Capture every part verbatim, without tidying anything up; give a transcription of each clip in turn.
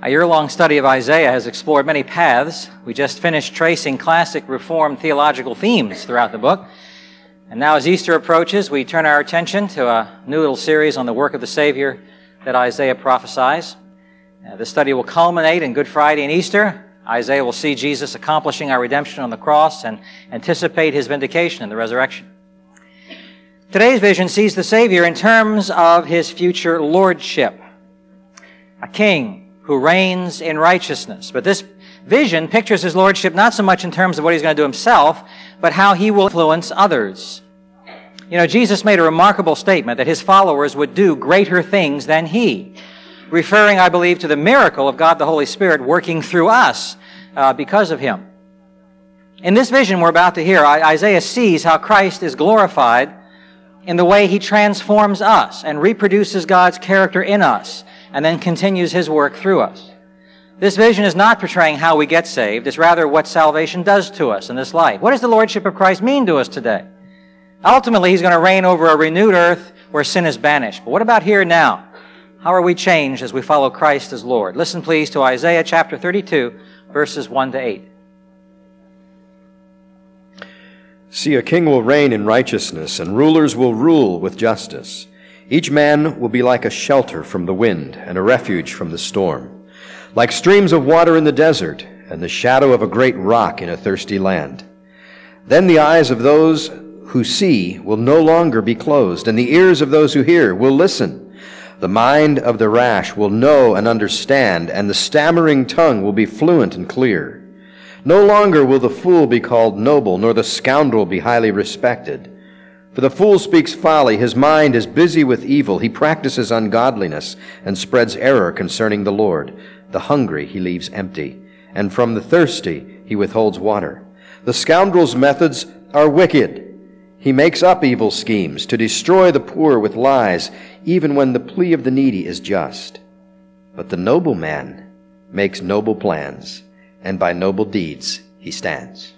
A year-long study of Isaiah has explored many paths. We just finished tracing classic Reformed theological themes throughout the book. And now as Easter approaches, we turn our attention to a new little series on the work of the Savior that Isaiah prophesies. Uh, the study will culminate in Good Friday and Easter. Isaiah will see Jesus accomplishing our redemption on the cross and anticipate his vindication in the resurrection. Today's vision sees the Savior in terms of his future lordship, a king who reigns in righteousness. But this vision pictures his lordship not so much in terms of what he's going to do himself, but how he will influence others. You know, Jesus made a remarkable statement that his followers would do greater things than he, referring, I believe, to the miracle of God the Holy Spirit working through us uh, because of him. In this vision we're about to hear, Isaiah sees how Christ is glorified in the way he transforms us and reproduces God's character in us, and then continues his work through us. This vision is not portraying how we get saved. It's rather what salvation does to us in this life. What does the Lordship of Christ mean to us today? Ultimately, he's going to reign over a renewed earth where sin is banished. But what about here now? How are we changed as we follow Christ as Lord? Listen, please, to Isaiah chapter thirty-two, verses one to eight. See, a king will reign in righteousness, and rulers will rule with justice. Each man will be like a shelter from the wind and a refuge from the storm, like streams of water in the desert and the shadow of a great rock in a thirsty land. Then the eyes of those who see will no longer be closed, and the ears of those who hear will listen. The mind of the rash will know and understand, and the stammering tongue will be fluent and clear. No longer will the fool be called noble, nor the scoundrel be highly respected. For the fool speaks folly, his mind is busy with evil, he practices ungodliness, and spreads error concerning the Lord. The hungry he leaves empty, and from the thirsty he withholds water. The scoundrel's methods are wicked. He makes up evil schemes to destroy the poor with lies, even when the plea of the needy is just. But the noble man makes noble plans, and by noble deeds he stands.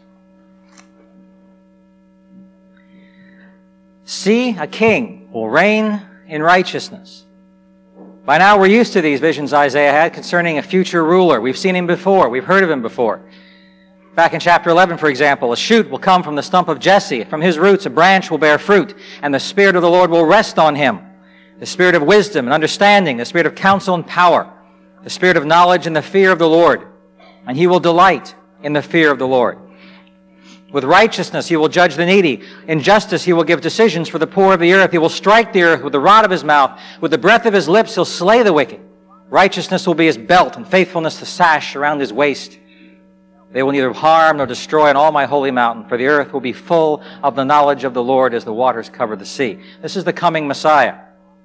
See, a king will reign in righteousness. By now we're used to these visions Isaiah had concerning a future ruler. We've seen him before. We've heard of him before. Back in chapter eleven, for example, a shoot will come from the stump of Jesse. From his roots a branch will bear fruit, and the Spirit of the Lord will rest on him. The Spirit of wisdom and understanding, the Spirit of counsel and power, the Spirit of knowledge and the fear of the Lord. And he will delight in the fear of the Lord. With righteousness he will judge the needy. In justice he will give decisions for the poor of the earth. He will strike the earth with the rod of his mouth. With the breath of his lips he'll slay the wicked. Righteousness will be his belt, and faithfulness the sash around his waist. They will neither harm nor destroy on all my holy mountain, for the earth will be full of the knowledge of the Lord as the waters cover the sea. This is the coming Messiah.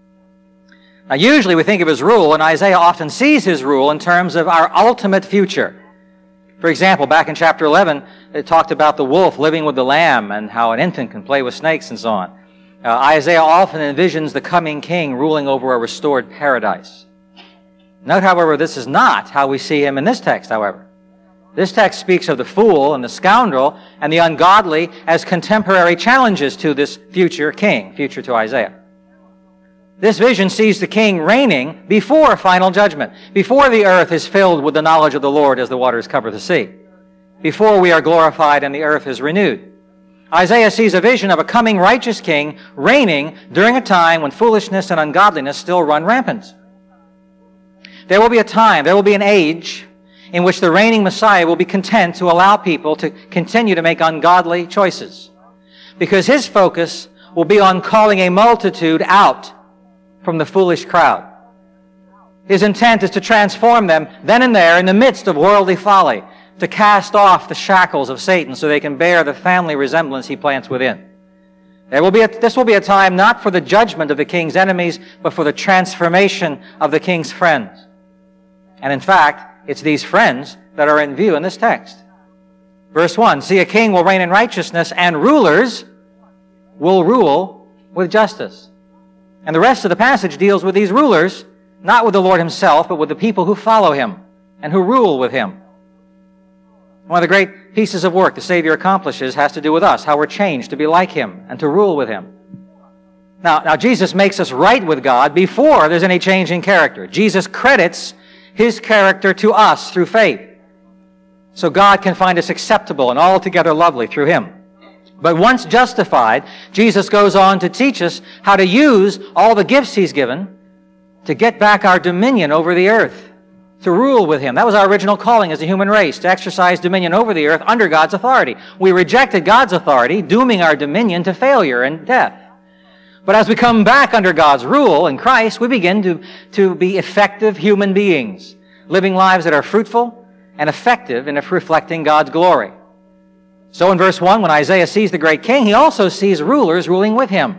Now usually we think of his rule, and Isaiah often sees his rule in terms of our ultimate future. For example, back in chapter eleven, it talked about the wolf living with the lamb and how an infant can play with snakes and so on. Uh, Isaiah often envisions the coming king ruling over a restored paradise. Note, however, this is not how we see him in this text, however. This text speaks of the fool and the scoundrel and the ungodly as contemporary challenges to this future king, future to Isaiah. This vision sees the king reigning before final judgment, before the earth is filled with the knowledge of the Lord as the waters cover the sea, before we are glorified and the earth is renewed. Isaiah sees a vision of a coming righteous king reigning during a time when foolishness and ungodliness still run rampant. There will be a time, there will be an age in which the reigning Messiah will be content to allow people to continue to make ungodly choices, because his focus will be on calling a multitude out from the foolish crowd. His intent is to transform them then and there in the midst of worldly folly, to cast off the shackles of Satan so they can bear the family resemblance he plants within. There will be a, this will be a time not for the judgment of the king's enemies, but for the transformation of the king's friends. And in fact, it's these friends that are in view in this text. Verse one, see, a king will reign in righteousness, and rulers will rule with justice. And the rest of the passage deals with these rulers, not with the Lord himself, but with the people who follow him and who rule with him. One of the great pieces of work the Savior accomplishes has to do with us, how we're changed to be like him and to rule with him. Now, now Jesus makes us right with God before there's any change in character. Jesus credits His character to us through faith. So God can find us acceptable and altogether lovely through Him. But once justified, Jesus goes on to teach us how to use all the gifts He's given to get back our dominion over the earth, to rule with Him. That was our original calling as a human race, to exercise dominion over the earth under God's authority. We rejected God's authority, dooming our dominion to failure and death. But as we come back under God's rule in Christ, we begin to, to be effective human beings, living lives that are fruitful and effective in reflecting God's glory. So in verse one, when Isaiah sees the great king, he also sees rulers ruling with him.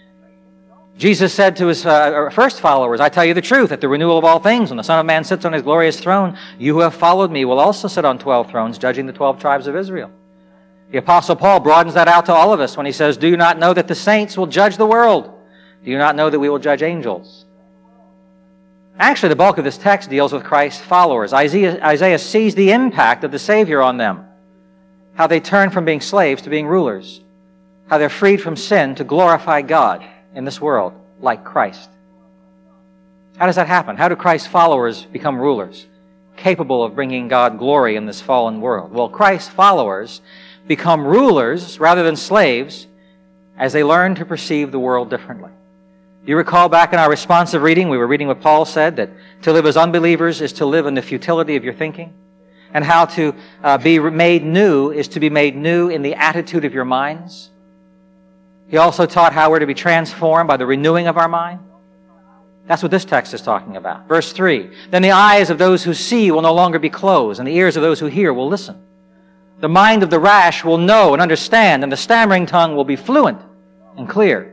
Jesus said to His uh, first followers, I tell you the truth, at the renewal of all things, when the Son of Man sits on His glorious throne, you who have followed me will also sit on twelve thrones, judging the twelve tribes of Israel. The Apostle Paul broadens that out to all of us when he says, do you not know that the saints will judge the world? Do you not know that we will judge angels? Actually, the bulk of this text deals with Christ's followers. Isaiah, Isaiah sees the impact of the Savior on them, how they turn from being slaves to being rulers, how they're freed from sin to glorify God in this world like Christ. How does that happen? How do Christ's followers become rulers, capable of bringing God glory in this fallen world? Well, Christ's followers become rulers rather than slaves as they learn to perceive the world differently. Do you recall back in our responsive reading, we were reading what Paul said, that to live as unbelievers is to live in the futility of your thinking, and how to uh, be made new is to be made new in the attitude of your minds. He also taught how we're to be transformed by the renewing of our mind. That's what this text is talking about. Verse three, then the eyes of those who see will no longer be closed, and the ears of those who hear will listen. The mind of the rash will know and understand, and the stammering tongue will be fluent and clear.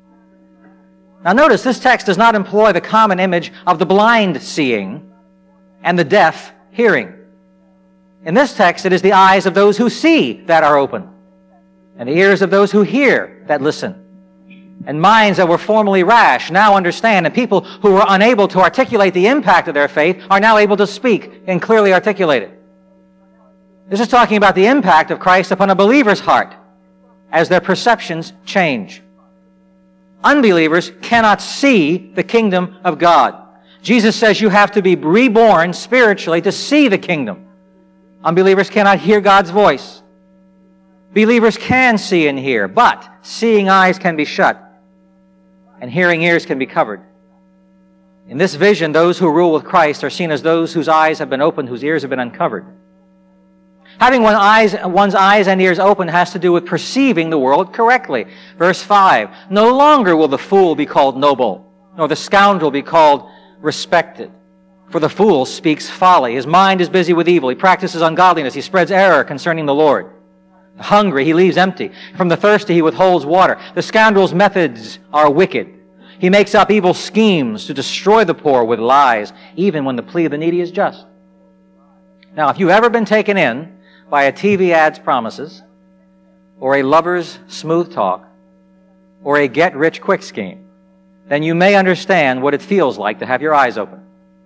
Now notice, this text does not employ the common image of the blind seeing and the deaf hearing. In this text, it is the eyes of those who see that are open, and the ears of those who hear that listen. And minds that were formerly rash now understand, and people who were unable to articulate the impact of their faith are now able to speak and clearly articulate it. This is talking about the impact of Christ upon a believer's heart as their perceptions change. Unbelievers cannot see the kingdom of God. Jesus says you have to be reborn spiritually to see the kingdom. Unbelievers cannot hear God's voice. Believers can see and hear, but seeing eyes can be shut and hearing ears can be covered. In this vision, those who rule with Christ are seen as those whose eyes have been opened, whose ears have been uncovered. Having one's eyes, one's eyes and ears open has to do with perceiving the world correctly. Verse five, no longer will the fool be called noble, nor the scoundrel be called respected. For the fool speaks folly. His mind is busy with evil. He practices ungodliness. He spreads error concerning the Lord. Hungry, he leaves empty. From the thirsty, he withholds water. The scoundrel's methods are wicked. He makes up evil schemes to destroy the poor with lies, even when the plea of the needy is just. Now, if you've ever been taken in by a T V ad's promises, or a lover's smooth talk, or a get-rich-quick scheme, then you may understand what it feels like to have your eyes open.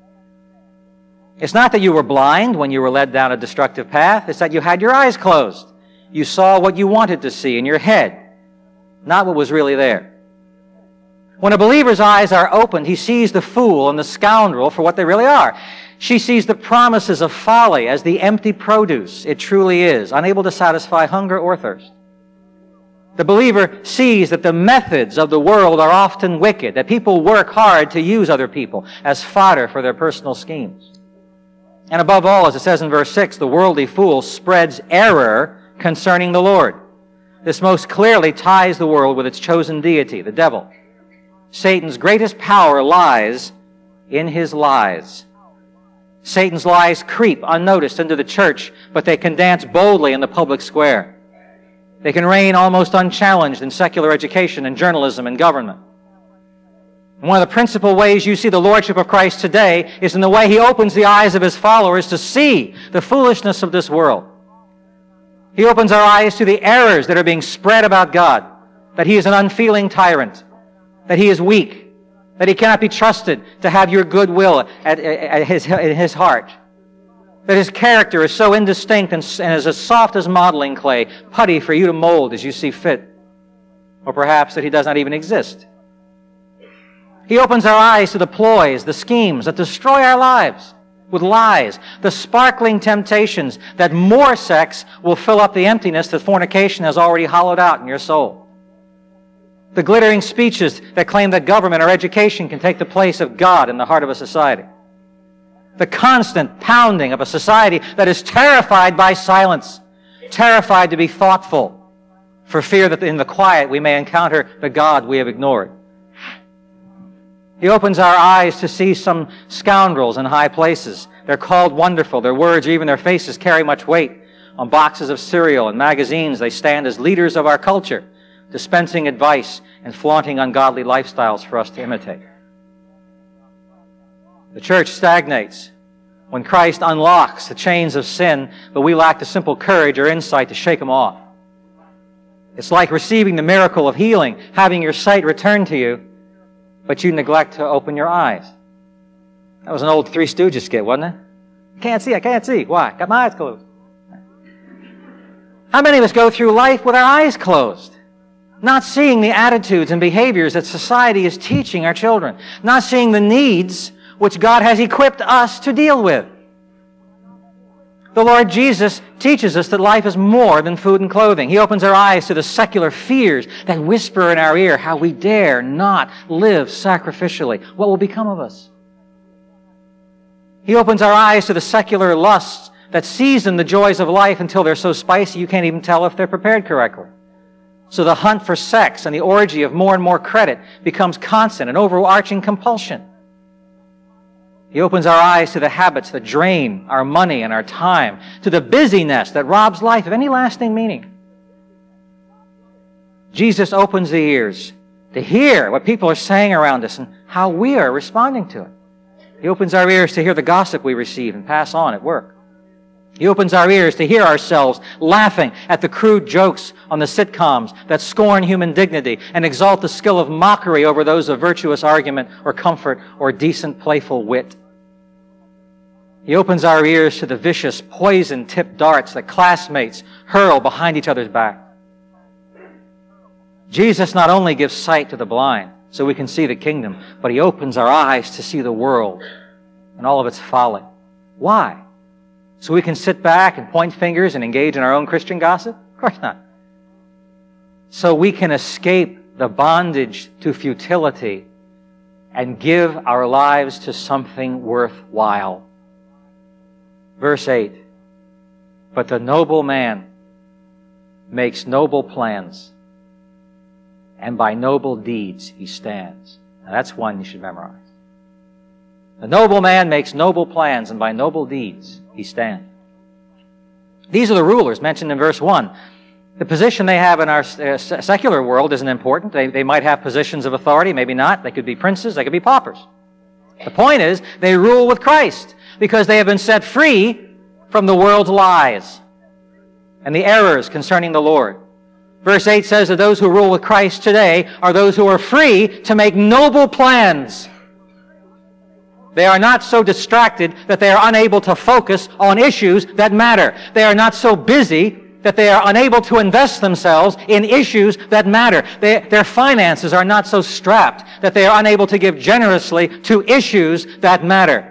It's not that you were blind when you were led down a destructive path. It's that you had your eyes closed. You saw what you wanted to see in your head, not what was really there. When a believer's eyes are opened, he sees the fool and the scoundrel for what they really are. She sees the promises of folly as the empty produce it truly is, unable to satisfy hunger or thirst. The believer sees that the methods of the world are often wicked, that people work hard to use other people as fodder for their personal schemes. And above all, as it says in verse six, the worldly fool spreads error concerning the Lord. This most clearly ties the world with its chosen deity, the devil. Satan's greatest power lies in his lies. Satan's lies creep unnoticed into the church, but they can dance boldly in the public square. They can reign almost unchallenged in secular education and journalism and government. And one of the principal ways you see the lordship of Christ today is in the way he opens the eyes of his followers to see the foolishness of this world. He opens our eyes to the errors that are being spread about God, that he is an unfeeling tyrant, that he is weak, that he cannot be trusted to have your goodwill at, at his, in his heart, that his character is so indistinct and, and is as soft as modeling clay, putty for you to mold as you see fit, or perhaps that he does not even exist. He opens our eyes to the ploys, the schemes that destroy our lives, with lies, the sparkling temptations that more sex will fill up the emptiness that fornication has already hollowed out in your soul. The glittering speeches that claim that government or education can take the place of God in the heart of a society. The constant pounding of a society that is terrified by silence, terrified to be thoughtful, for fear that in the quiet we may encounter the God we have ignored. He opens our eyes to see some scoundrels in high places. They're called wonderful. Their words or even their faces carry much weight. On boxes of cereal and magazines, they stand as leaders of our culture, dispensing advice and flaunting ungodly lifestyles for us to imitate. The church stagnates when Christ unlocks the chains of sin, but we lack the simple courage or insight to shake them off. It's like receiving the miracle of healing, having your sight returned to you, but you neglect to open your eyes. That was an old Three Stooges skit, wasn't it? I can't see, I can't see. Why? Got my eyes closed. How many of us go through life with our eyes closed? Not seeing the attitudes and behaviors that society is teaching our children. Not seeing the needs which God has equipped us to deal with. The Lord Jesus teaches us that life is more than food and clothing. He opens our eyes to the secular fears that whisper in our ear how we dare not live sacrificially. What will become of us? He opens our eyes to the secular lusts that season the joys of life until they're so spicy you can't even tell if they're prepared correctly. So the hunt for sex and the orgy of more and more credit becomes constant, an overarching compulsion. He opens our eyes to the habits that drain our money and our time, to the busyness that robs life of any lasting meaning. Jesus opens the ears to hear what people are saying around us and how we are responding to it. He opens our ears to hear the gossip we receive and pass on at work. He opens our ears to hear ourselves laughing at the crude jokes on the sitcoms that scorn human dignity and exalt the skill of mockery over those of virtuous argument or comfort or decent playful wit. He opens our ears to the vicious, poison-tipped darts that classmates hurl behind each other's back. Jesus not only gives sight to the blind so we can see the kingdom, but He opens our eyes to see the world and all of its folly. Why? So we can sit back and point fingers and engage in our own Christian gossip? Of course not. So we can escape the bondage to futility and give our lives to something worthwhile. Verse eight, but the noble man makes noble plans, and by noble deeds he stands. Now that's one you should memorize. The noble man makes noble plans, and by noble deeds he stands. These are the rulers mentioned in verse one. The position they have in our uh, secular world isn't important. They, they might have positions of authority, maybe not. They could be princes, they could be paupers. The point is, they rule with Christ because they have been set free from the world's lies and the errors concerning the Lord. Verse eight says that those who rule with Christ today are those who are free to make noble plans. They are not so distracted that they are unable to focus on issues that matter. They are not so busy that they are unable to invest themselves in issues that matter. They, their finances are not so strapped that they are unable to give generously to issues that matter.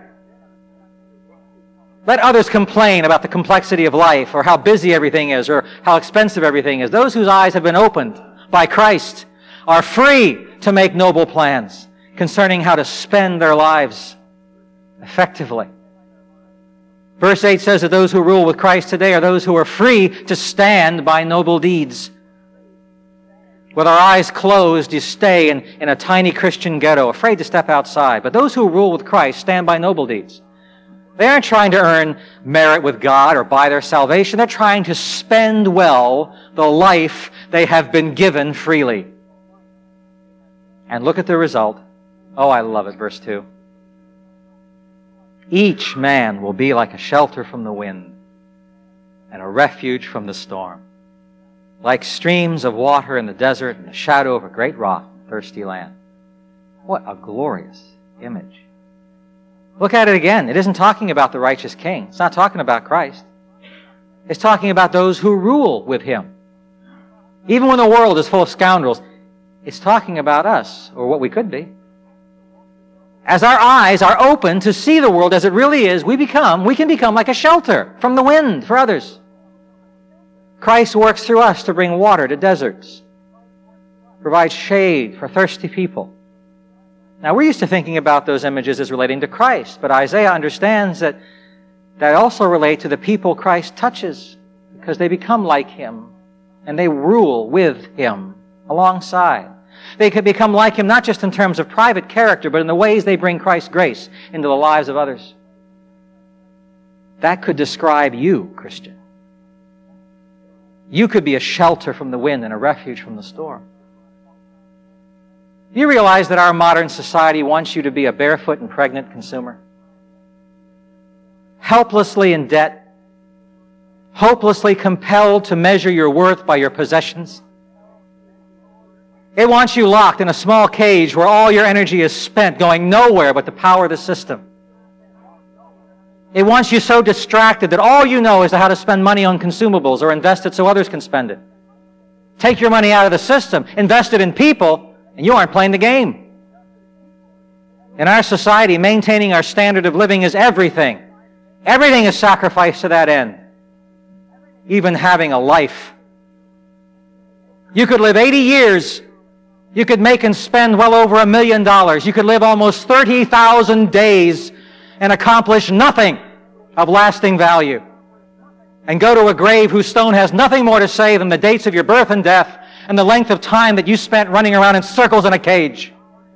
Let others complain about the complexity of life or how busy everything is or how expensive everything is. Those whose eyes have been opened by Christ are free to make noble plans concerning how to spend their lives effectively. Verse eight says that those who rule with Christ today are those who are free to stand by noble deeds. With our eyes closed, you stay in, in a tiny Christian ghetto, afraid to step outside. But those who rule with Christ stand by noble deeds. They aren't trying to earn merit with God or buy their salvation. They're trying to spend well the life they have been given freely. And look at the result. Oh, I love it, verse two. Each man will be like a shelter from the wind and a refuge from the storm, like streams of water in the desert and the shadow of a great rock in thirsty land. What a glorious image. Look at it again. It isn't talking about the righteous king. It's not talking about Christ. It's talking about those who rule with Him. Even when the world is full of scoundrels, it's talking about us, or what we could be. As our eyes are open to see the world as it really is, we become, we can become like a shelter from the wind for others. Christ works through us to bring water to deserts, provide shade for thirsty people. Now, we're used to thinking about those images as relating to Christ, but Isaiah understands that that also relate to the people Christ touches, because they become like Him, and they rule with Him alongside. They could become like Him not just in terms of private character, but in the ways they bring Christ's grace into the lives of others. That could describe you, Christian. You could be a shelter from the wind and a refuge from the storm. Do you realize that our modern society wants you to be a barefoot and pregnant consumer? Helplessly in debt, hopelessly compelled to measure your worth by your possessions. It wants you locked in a small cage where all your energy is spent going nowhere but to power the system. It wants you so distracted that all you know is how to spend money on consumables or invest it so others can spend it. Take your money out of the system, invest it in people, and you aren't playing the game. In our society, maintaining our standard of living is everything. Everything is sacrificed to that end. Even having a life. You could live eighty years. You could make and spend well over a million dollars. You could live almost thirty thousand days and accomplish nothing of lasting value. And go to a grave whose stone has nothing more to say than the dates of your birth and death and the length of time that you spent running around in circles in a cage.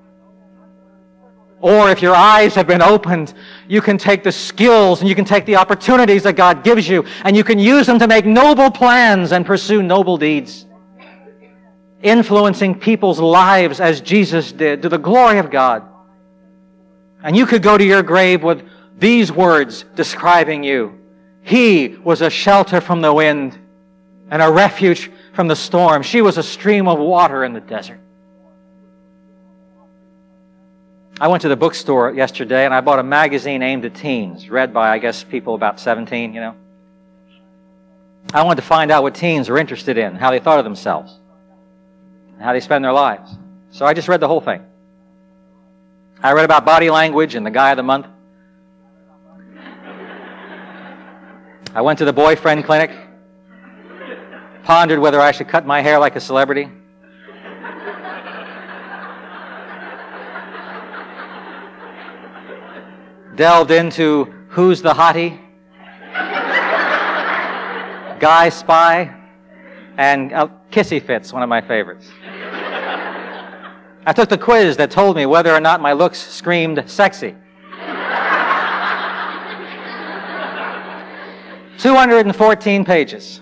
Or if your eyes have been opened, you can take the skills and you can take the opportunities that God gives you and you can use them to make noble plans and pursue noble deeds. Influencing people's lives as Jesus did to the glory of God. And you could go to your grave with these words describing you. He was a shelter from the wind and a refuge from the storm. She was a stream of water in the desert. I went to the bookstore yesterday and I bought a magazine aimed at teens, read by, I guess, people about seventeen, you know. I wanted to find out what teens were interested in, how they thought of themselves, and how they spend their lives. So I just read the whole thing. I read about body language and the guy of the month. I went to the boyfriend clinic, pondered whether I should cut my hair like a celebrity. Delved into Who's the Hottie, Guy Spy, and uh, Kissy Fits, one of my favorites. I took the quiz that told me whether or not my looks screamed sexy. two hundred fourteen pages.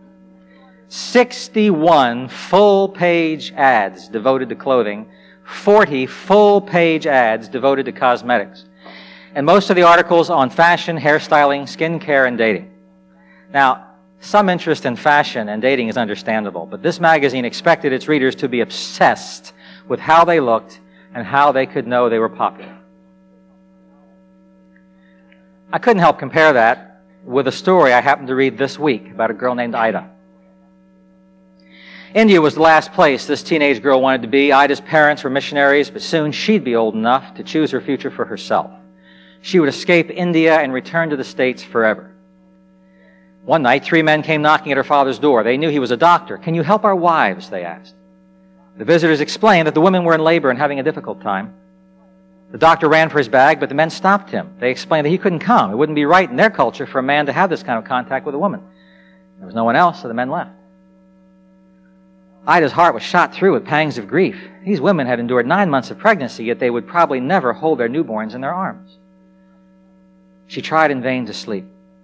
sixty-one full-page ads devoted to clothing, forty full-page ads devoted to cosmetics. And most of the articles on fashion, hairstyling, skincare, and dating. Now, some interest in fashion and dating is understandable, but this magazine expected its readers to be obsessed with how they looked and how they could know they were popular. I couldn't help compare that with a story I happened to read this week about a girl named Ida. India was the last place this teenage girl wanted to be. Ida's parents were missionaries, but soon she'd be old enough to choose her future for herself. She would escape India and return to the States forever. One night, three men came knocking at her father's door. They knew he was a doctor. "Can you help our wives?" they asked. The visitors explained that the women were in labor and having a difficult time. The doctor ran for his bag, but the men stopped him. They explained that he couldn't come. It wouldn't be right in their culture for a man to have this kind of contact with a woman. There was no one else, so the men left. Ida's heart was shot through with pangs of grief. These women had endured nine months of pregnancy, yet they would probably never hold their newborns in their arms. She tried in vain to sleep.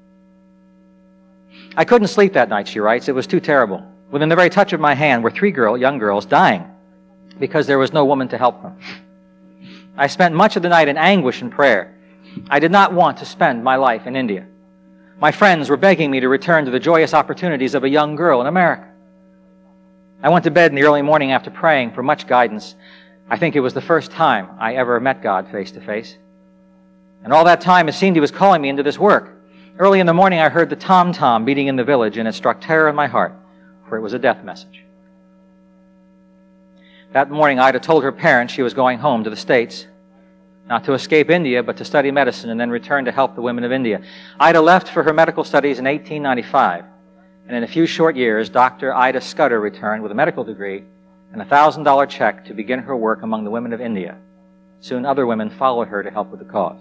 "I couldn't sleep that night," she writes. "It was too terrible. Within the very touch of my hand were three girl, young girls dying because there was no woman to help them. I spent much of the night in anguish and prayer. I did not want to spend my life in India. My friends were begging me to return to the joyous opportunities of a young girl in America. I went to bed in the early morning after praying for much guidance. I think it was the first time I ever met God face to face. And all that time it seemed He was calling me into this work. Early in the morning I heard the tom-tom beating in the village, and it struck terror in my heart, for it was a death message." That morning Ida told her parents she was going home to the States. not to escape India, but to study medicine and then return to help the women of India. Ida left for her medical studies in eighteen ninety-five, and in a few short years, Doctor Ida Scudder returned with a medical degree and a one thousand dollar check to begin her work among the women of India. Soon other women followed her to help with the cause.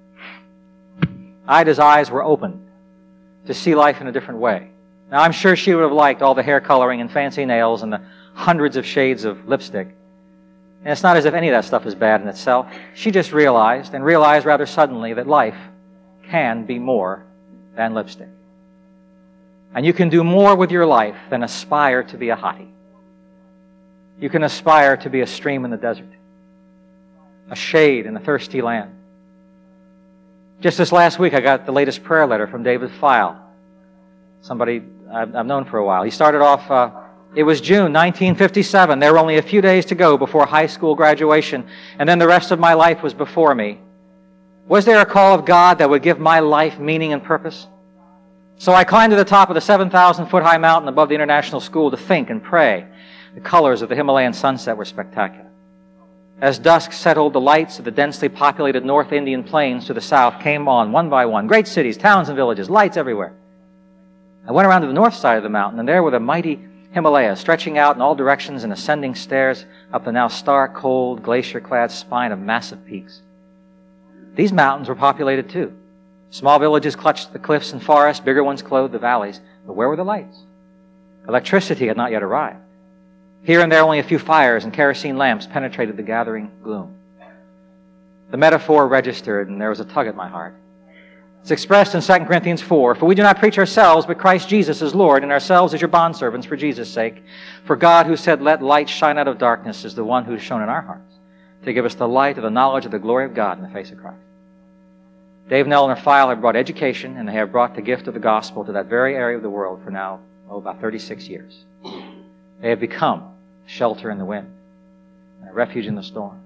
Ida's eyes were opened to see life in a different way. Now, I'm sure she would have liked all the hair coloring and fancy nails and the hundreds of shades of lipstick. And it's not as if any of that stuff is bad in itself. She just realized, and realized rather suddenly, that life can be more than lipstick. And you can do more with your life than aspire to be a hottie. You can aspire to be a stream in the desert, a shade in a thirsty land. Just this last week, I got the latest prayer letter from David File, somebody I've, I've known for a while. He started off, uh, it was June nineteen fifty-seven. There were only a few days to go before high school graduation, and then the rest of my life was before me. Was there a call of God that would give my life meaning and purpose? So I climbed to the top of the seven thousand foot high mountain above the international school to think and pray. The colors of the Himalayan sunset were spectacular. As dusk settled, the lights of the densely populated North Indian plains to the south came on one by one. Great cities, towns and villages, lights everywhere. I went around to the north side of the mountain, and there were the mighty Himalayas stretching out in all directions in ascending stairs up the now stark, cold, glacier-clad spine of massive peaks. These mountains were populated too. Small villages clutched the cliffs and forests, bigger ones clothed the valleys. But where were the lights? Electricity had not yet arrived. Here and there only a few fires and kerosene lamps penetrated the gathering gloom. The metaphor registered, and there was a tug at my heart. It's expressed in Second Corinthians four, "For we do not preach ourselves, but Christ Jesus as Lord, and ourselves as your bondservants for Jesus' sake. For God, who said, 'Let light shine out of darkness,' is the one who has shone in our hearts, to give us the light of the knowledge of the glory of God in the face of Christ." Dave and Eleanor File have brought education, and they have brought the gift of the gospel to that very area of the world for now, oh, about thirty-six years. They have become a shelter in the wind and a refuge in the storm.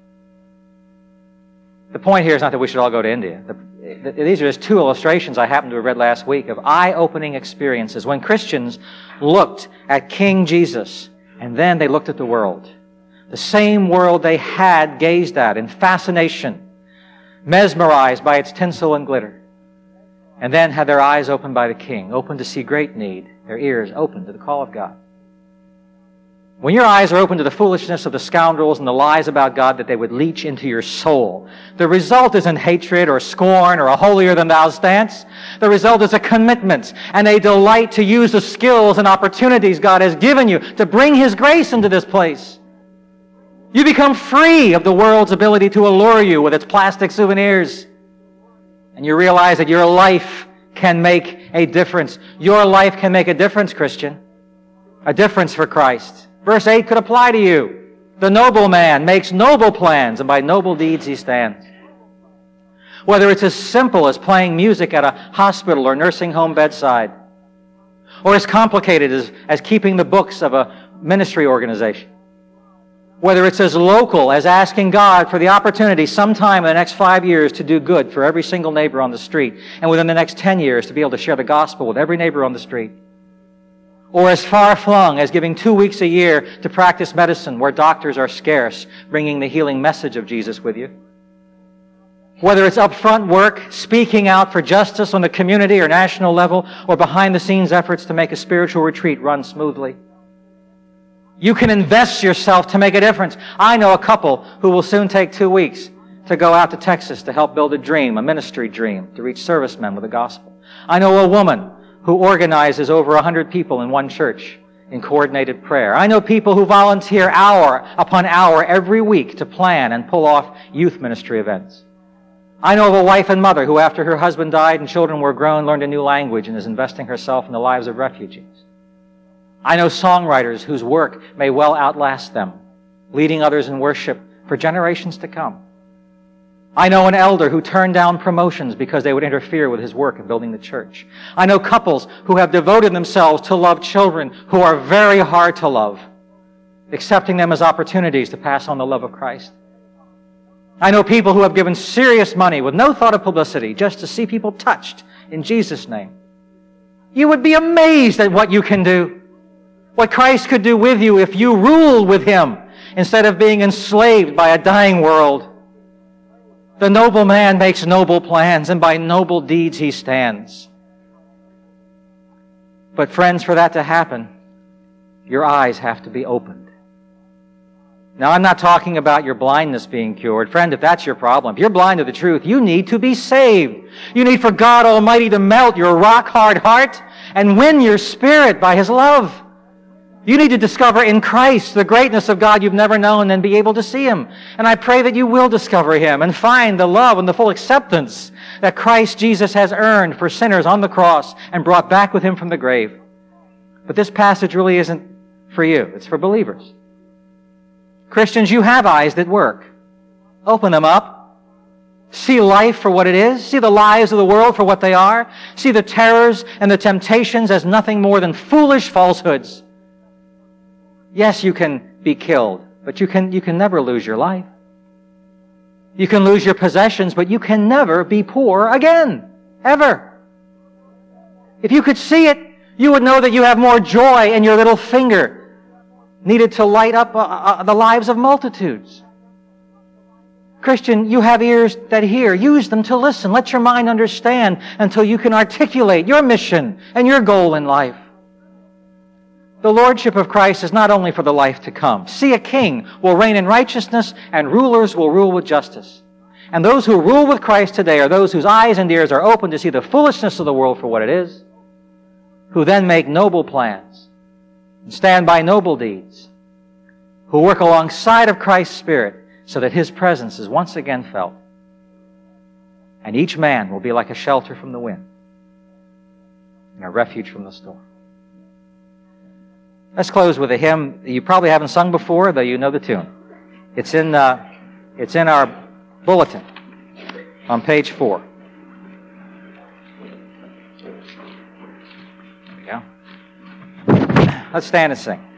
The point here is not that we should all go to India. The, the, these are just two illustrations I happened to have read last week of eye-opening experiences when Christians looked at King Jesus and then they looked at the world. The same world they had gazed at in fascination, mesmerized by its tinsel and glitter, and then had their eyes opened by the King, opened to see great need, their ears opened to the call of God. When your eyes are open to the foolishness of the scoundrels and the lies about God that they would leach into your soul, the result isn't hatred or scorn or a holier-than-thou stance. The result is a commitment and a delight to use the skills and opportunities God has given you to bring His grace into this place. You become free of the world's ability to allure you with its plastic souvenirs. And you realize that your life can make a difference. Your life can make a difference, Christian. A difference for Christ. Verse eight could apply to you. The noble man makes noble plans, and by noble deeds he stands. Whether it's as simple as playing music at a hospital or nursing home bedside, or as complicated as, as keeping the books of a ministry organization. Whether it's as local as asking God for the opportunity sometime in the next five years to do good for every single neighbor on the street, and within the next ten years to be able to share the gospel with every neighbor on the street. Or as far-flung as giving two weeks a year to practice medicine where doctors are scarce, bringing the healing message of Jesus with you. Whether it's upfront work, speaking out for justice on the community or national level, or behind-the-scenes efforts to make a spiritual retreat run smoothly. You can invest yourself to make a difference. I know a couple who will soon take two weeks to go out to Texas to help build a dream, a ministry dream, to reach servicemen with the gospel. I know a woman who organizes over a hundred people in one church in coordinated prayer. I know people who volunteer hour upon hour every week to plan and pull off youth ministry events. I know of a wife and mother who, after her husband died and children were grown, learned a new language and is investing herself in the lives of refugees. I know songwriters whose work may well outlast them, leading others in worship for generations to come. I know an elder who turned down promotions because they would interfere with his work in building the church. I know couples who have devoted themselves to love children who are very hard to love, accepting them as opportunities to pass on the love of Christ. I know people who have given serious money with no thought of publicity just to see people touched in Jesus' name. You would be amazed at what you can do, what Christ could do with you if you ruled with Him instead of being enslaved by a dying world. The noble man makes noble plans, and by noble deeds he stands. But friends, for that to happen, your eyes have to be opened. Now, I'm not talking about your blindness being cured. Friend, if that's your problem, if you're blind to the truth, you need to be saved. You need for God Almighty to melt your rock-hard heart and win your spirit by His love. You need to discover in Christ the greatness of God you've never known and be able to see Him. And I pray that you will discover Him and find the love and the full acceptance that Christ Jesus has earned for sinners on the cross and brought back with Him from the grave. But this passage really isn't for you. It's for believers. Christians, you have eyes that work. Open them up. See life for what it is. See the lies of the world for what they are. See the terrors and the temptations as nothing more than foolish falsehoods. Yes, you can be killed, but you can, you can never lose your life. You can lose your possessions, but you can never be poor again. Ever. If you could see it, you would know that you have more joy in your little finger needed to light up uh, uh, the lives of multitudes. Christian, you have ears that hear. Use them to listen. Let your mind understand until you can articulate your mission and your goal in life. The Lordship of Christ is not only for the life to come. See, a king will reign in righteousness, and rulers will rule with justice. And those who rule with Christ today are those whose eyes and ears are open to see the foolishness of the world for what it is, who then make noble plans and stand by noble deeds, who work alongside of Christ's Spirit so that His presence is once again felt. And each man will be like a shelter from the wind and a refuge from the storm. Let's close with a hymn that you probably haven't sung before, though you know the tune. It's in, uh, it's in our bulletin on page four. There we go. Let's stand and sing.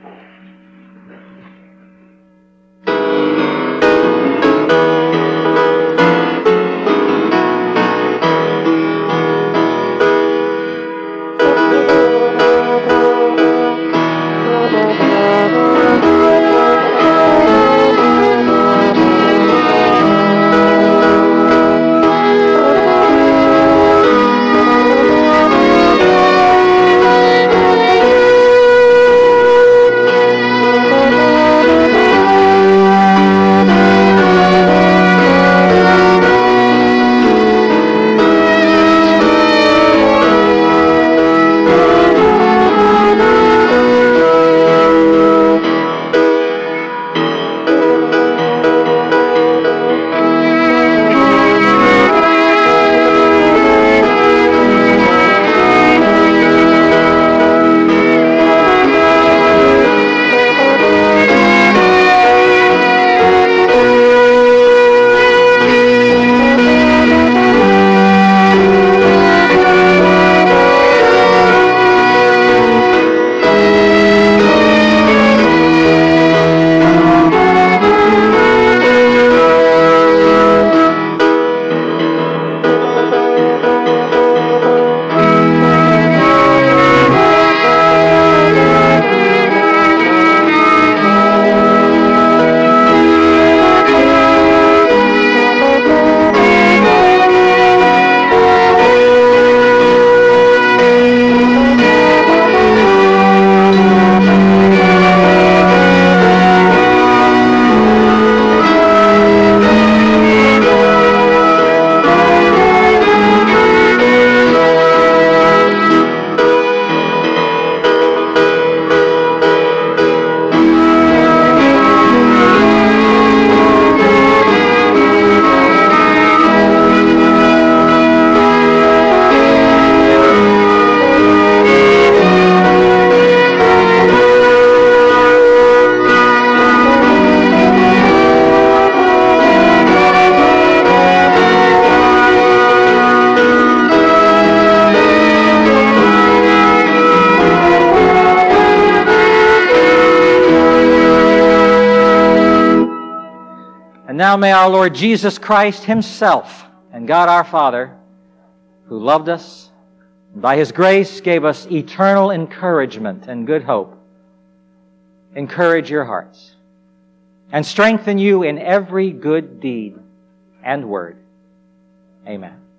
Now may our Lord Jesus Christ Himself and God our Father, who loved us, and by His grace gave us eternal encouragement and good hope, encourage your hearts and strengthen you in every good deed and word, Amen.